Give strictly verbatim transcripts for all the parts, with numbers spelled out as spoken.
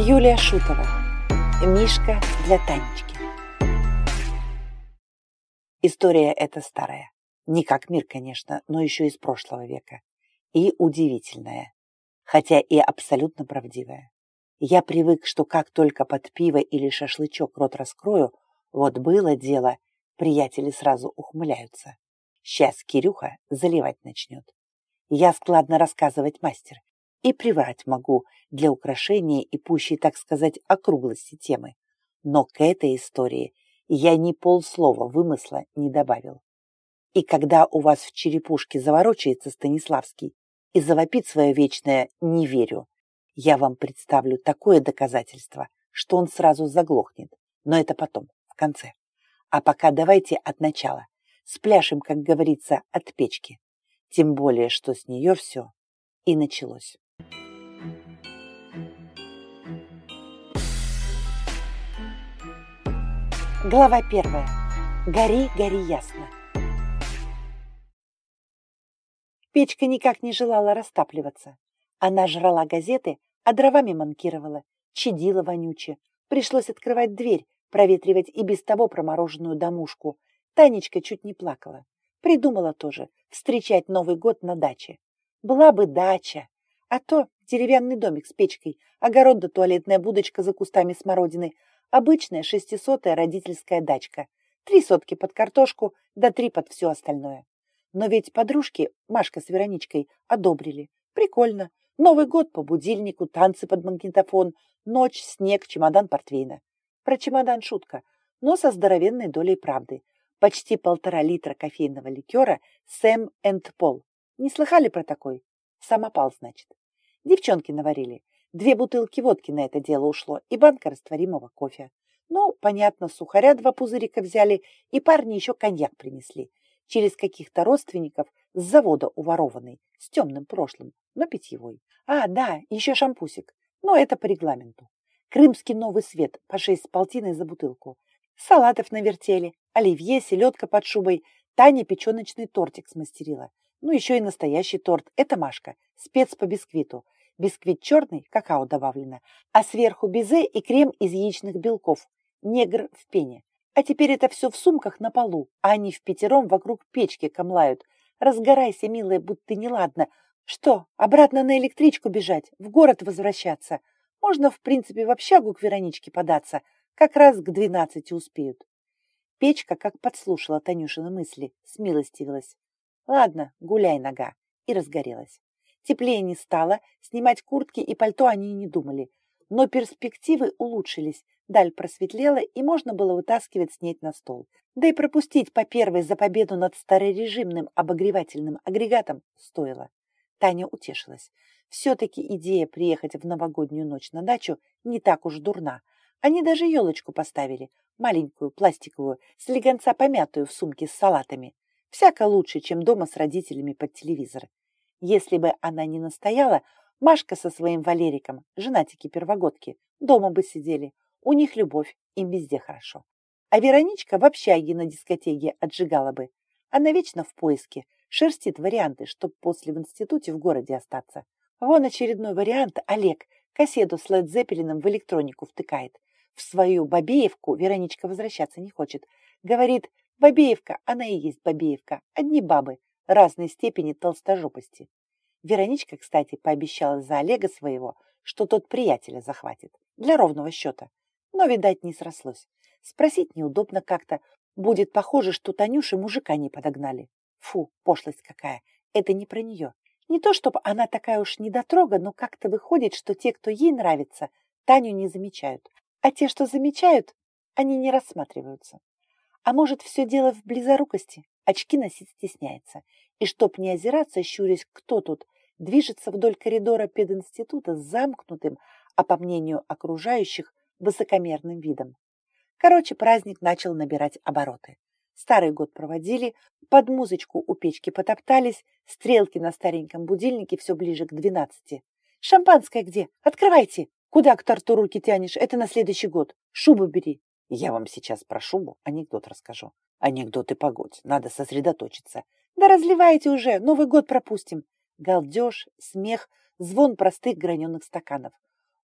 Юлия Шутова. Мишка для Танечки. История эта старая. Не как мир, конечно, но еще из прошлого века. И удивительная. Хотя и абсолютно правдивая. Я привык, что как только под пиво или шашлычок рот раскрою, вот было дело, приятели сразу ухмыляются. Сейчас Кирюха заливать начнет. Я складно рассказывать мастер. И приврать могу для украшения и пущей, так сказать, округлости темы. Но к этой истории я ни полслова вымысла не добавил. И когда у вас в черепушке заворочается Станиславский и завопит свое вечное «не верю», я вам представлю такое доказательство, что он сразу заглохнет. Но это потом, в конце. А пока давайте от начала. Спляшем, как говорится, от печки. Тем более, что с нее все и началось. Глава первая. Гори, гори ясно. Печка никак не желала растапливаться. Она жрала газеты, а дровами манкировала, чадила вонюче. Пришлось открывать дверь, проветривать и без того промороженную домушку. Танечка чуть не плакала. Придумала тоже встречать Новый год на даче. Была бы дача, а то деревянный домик с печкой, огород да туалетная будочка за кустами смородины, обычная шестисотая родительская дачка, три сотки под картошку, да три под все остальное. Но ведь подружки, Машка с Вероничкой, одобрили. Прикольно. Новый год по будильнику, танцы под магнитофон, ночь, снег, чемодан портвейна. Про чемодан шутка, но со здоровенной долей правды. Почти полтора литра кофейного ликера Сэм энд Пол. Не слыхали про такой? Самопал, значит. Девчонки наварили. Две бутылки водки на это дело ушло и банка растворимого кофе. Ну, понятно, сухаря два пузырика взяли, и парни еще коньяк принесли. Через каких-то родственников с завода уворованный, с темным прошлым, но питьевой. А, да, еще шампусик, но это по регламенту. Крымский новый свет по шесть с полтиной за бутылку. Салатов навертели, оливье, селедка под шубой. Таня печеночный тортик смастерила. Ну, еще и настоящий торт. Это Машка, спец по бисквиту. Бисквит черный, какао добавлено, а сверху безе и крем из яичных белков. Негр в пене. А теперь это все в сумках на полу, а они впятером вокруг печки камлают. Разгорайся, милая, будто неладно. Что, обратно на электричку бежать, в город возвращаться? Можно, в принципе, в общагу к Вероничке податься. Как раз к двенадцати успеют. Печка, как подслушала Танюшины мысли, смилостивилась. Ладно, гуляй, нога. И разгорелась. Теплее не стало, снимать куртки и пальто они и не думали. Но перспективы улучшились, даль просветлела, и можно было вытаскивать снеть на стол. Да и пропустить по первой за победу над старорежимным обогревательным агрегатом стоило. Таня утешилась. Все-таки идея приехать в новогоднюю ночь на дачу не так уж дурна. Они даже елочку поставили, маленькую, пластиковую, слегонца помятую в сумке с салатами. Всяко лучше, чем дома с родителями под телевизор. Если бы она не настояла, Машка со своим Валериком, женатики-первогодки, дома бы сидели. У них любовь, им везде хорошо. А Вероничка в общаге на дискотеке отжигала бы. Она вечно в поиске, шерстит варианты, чтоб после в институте в городе остаться. Вон очередной вариант Олег кассету с Лед Зеппелином в электронику втыкает. В свою Бабеевку Вероничка возвращаться не хочет. Говорит, Бабеевка, она и есть Бабеевка, одни бабы, разной степени толстожопости. Вероничка, кстати, пообещала за Олега своего, что тот приятеля захватит, для ровного счета. Но, видать, не срослось. Спросить неудобно как-то. Будет похоже, что Танюше мужика не подогнали. Фу, пошлость какая. Это не про нее. Не то, чтобы она такая уж недотрога, но как-то выходит, что те, кто ей нравится, Таню не замечают. А те, что замечают, они не рассматриваются. А может, все дело в близорукости? Очки носить стесняется. И чтоб не озираться, щурясь, кто тут, движется вдоль коридора пединститута с замкнутым, а по мнению окружающих, высокомерным видом. Короче, праздник начал набирать обороты. Старый год проводили, под музычку у печки потоптались, стрелки на стареньком будильнике все ближе к двенадцати. «Шампанское где? Открывайте! Куда к торту руки тянешь? Это на следующий год. Шубу бери!» Я вам сейчас про шубу анекдот расскажу. Анекдоты погодь, надо сосредоточиться. Да разливайте уже, Новый год пропустим. Галдеж, смех, звон простых граненых стаканов.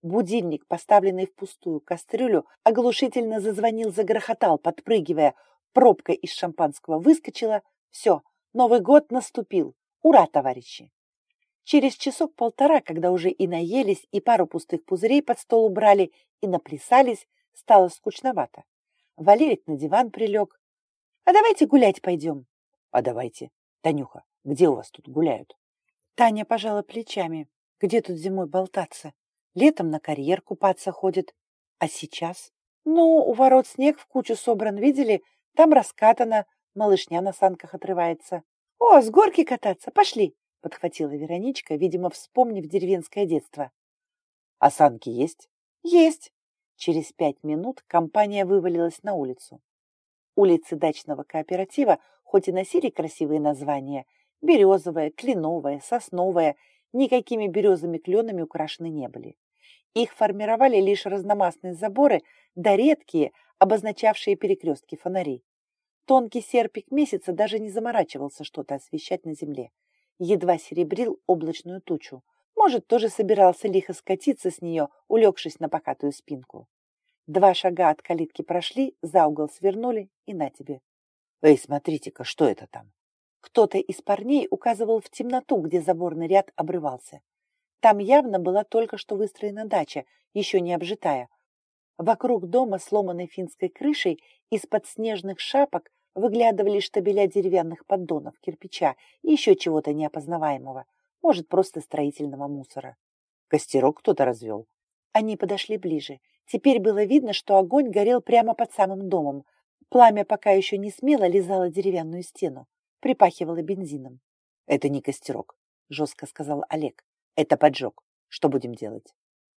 Будильник, поставленный в пустую кастрюлю, оглушительно зазвонил, загрохотал, подпрыгивая. Пробка из шампанского выскочила. Все, Новый год наступил. Ура, товарищи! Через часок-полтора, когда уже и наелись, и пару пустых пузырей под стол убрали, и наплясались, стало скучновато. Валерик на диван прилег. «А давайте гулять пойдем». «А давайте. Танюха, где у вас тут гуляют?» Таня пожала плечами. «Где тут зимой болтаться? Летом на карьер купаться ходит. А сейчас? Ну, у ворот снег в кучу собран, видели? Там раскатано, малышня на санках отрывается. О, с горки кататься, пошли!» Подхватила Вероничка, видимо, вспомнив деревенское детство. «А санки есть?» «Есть». Через пять минут компания вывалилась на улицу. Улицы дачного кооператива хоть и носили красивые названия, березовая, кленовая, сосновая, никакими березами-кленами украшены не были. Их формировали лишь разномастные заборы да редкие, обозначавшие перекрестки фонари. Тонкий серпик месяца даже не заморачивался что-то освещать на земле. Едва серебрил облачную тучу. Может, тоже собирался лихо скатиться с нее, улегшись на покатую спинку. Два шага от калитки прошли, за угол свернули, и на тебе. «Эй, смотрите-ка, что это там?» Кто-то из парней указывал в темноту, где заборный ряд обрывался. Там явно была только что выстроена дача, еще не обжитая. Вокруг дома, сломанной финской крышей, из-под снежных шапок выглядывали штабеля деревянных поддонов, кирпича и еще чего-то неопознаваемого, может, просто строительного мусора. Костерок кто-то развел. Они подошли ближе. Теперь было видно, что огонь горел прямо под самым домом. Пламя пока еще не смело лизало деревянную стену, припахивало бензином. «Это не костерок», — жестко сказал Олег. «Это поджог. Что будем делать?»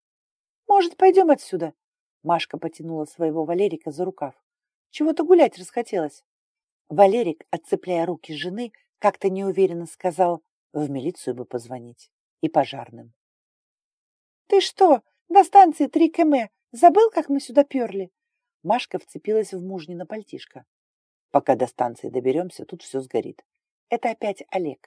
«Может, пойдем отсюда?» Машка потянула своего Валерика за рукав. «Чего-то гулять расхотелось». Валерик, отцепляя руки жены, как-то неуверенно сказал: «В милицию бы позвонить. И пожарным». «Ты что, до станции три километра забыл, как мы сюда перли?» Машка вцепилась в мужнино пальтишко. «Пока до станции доберемся, тут все сгорит». Это опять Олег.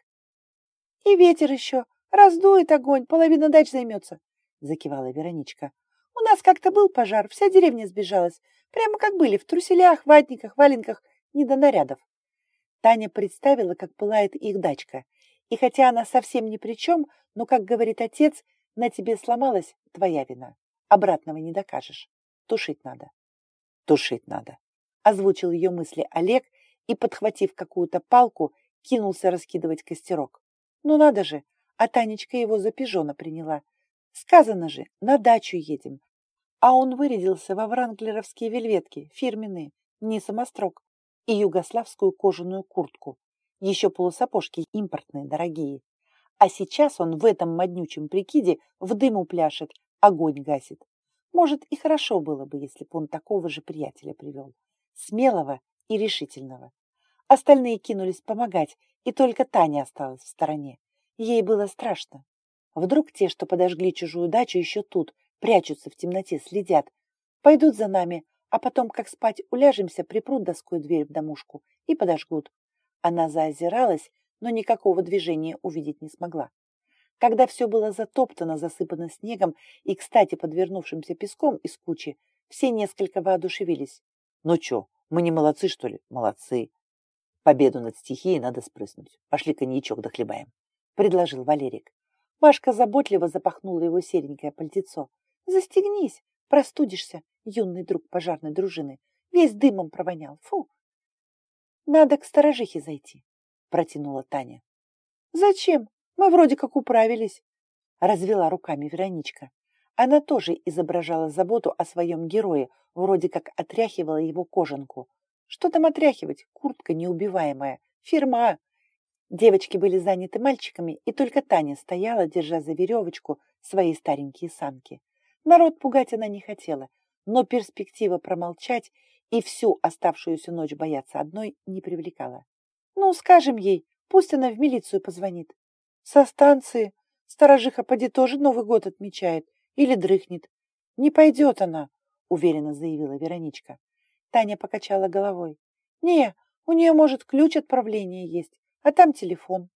«И ветер еще. Раздует огонь, половина дач займется», — закивала Вероничка. «У нас как-то был пожар, вся деревня сбежалась. Прямо как были, в труселях, ватниках, валенках, не до нарядов». Таня представила, как пылает их дачка. И хотя она совсем ни при чем, но, как говорит отец, на тебе сломалась твоя вина. Обратного не докажешь. Тушить надо. Тушить надо. Озвучил ее мысли Олег и, подхватив какую-то палку, кинулся раскидывать костерок. Ну надо же, а Танечка его за пижона приняла. Сказано же, на дачу едем. А он вырядился во вранглеровские вельветки, фирменные, не самострок, и югославскую кожаную куртку. Еще полусапожки импортные, дорогие. А сейчас он в этом моднючем прикиде в дыму пляшет, огонь гасит. Может, и хорошо было бы, если бы он такого же приятеля привел. Смелого и решительного. Остальные кинулись помогать, и только Таня осталась в стороне. Ей было страшно. Вдруг те, что подожгли чужую дачу, еще тут, прячутся в темноте, следят. Пойдут за нами, а потом, как спать уляжемся, припрут доской дверь в домушку и подожгут. Она заозиралась, но никакого движения увидеть не смогла. Когда все было затоптано, засыпано снегом и, кстати, подвернувшимся песком из кучи, все несколько воодушевились. «Ну чё, мы не молодцы, что ли?» «Молодцы. Победу над стихией надо спрыснуть. Пошли коньячок дохлебаем», — предложил Валерик. Машка заботливо запахнула его серенькое пальтецо. «Застегнись, простудишься, юный друг пожарной дружины. Весь дымом провонял. Фу!» «Надо к сторожихе зайти», — протянула Таня. «Зачем? Мы вроде как управились», — развела руками Вероничка. Она тоже изображала заботу о своем герое, вроде как отряхивала его кожанку. Что там отряхивать? Куртка неубиваемая. Фирма. Девочки были заняты мальчиками, и только Таня стояла, держа за веревочку свои старенькие санки. Народ пугать она не хотела, но перспектива промолчать и всю оставшуюся ночь бояться одной не привлекала. «Ну, скажем ей, пусть она в милицию позвонит». «Со станции. Сторожиха поди тоже Новый год отмечает. Или дрыхнет». «Не пойдет она», — уверенно заявила Вероничка. Таня покачала головой. «Не, у нее, может, ключ отправления есть, а там телефон».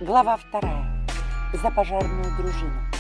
Глава вторая. За пожарную дружину.